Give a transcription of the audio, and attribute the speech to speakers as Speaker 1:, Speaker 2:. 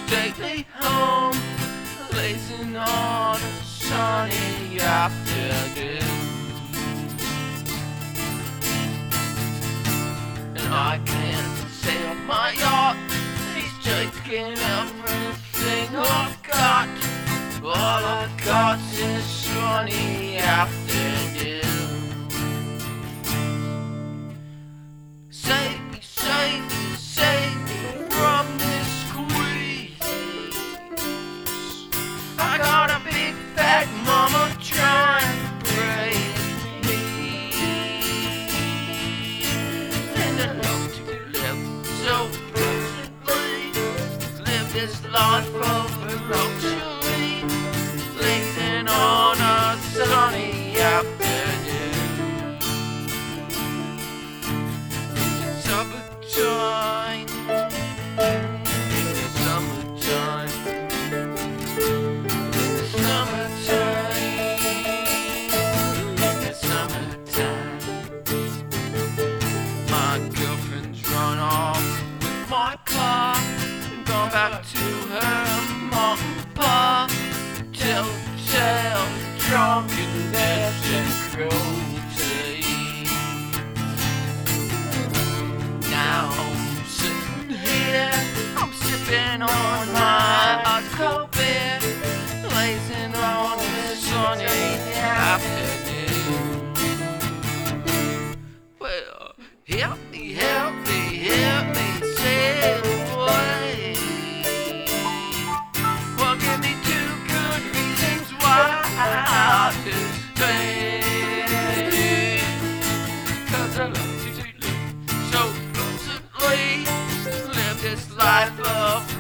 Speaker 1: stately home, blazing on a sunny afternoon. And I can't sail my yacht, he's taking everything I've got. All I've got is sunny afternoon. Save me, save me, save me from this squeeze. I got a big fat mama trying to break me, and I love to live so pleasantly, live this life of luxury, blazing on a sunny afternoon. Summertime, in the summertime, in the summertime, in the summertime. My girlfriend's run off with my car and gone back to her mom and pa. Telltale drunkenness and cruelty. Now I'm sitting here, I'm sipping on my hot cold beer, blazing on this sunny afternoon. Well, help me, help me, help me sail away. Well, give me 2 good reasons why I should stay. 'Cause I love to live so pleasantly, live this life of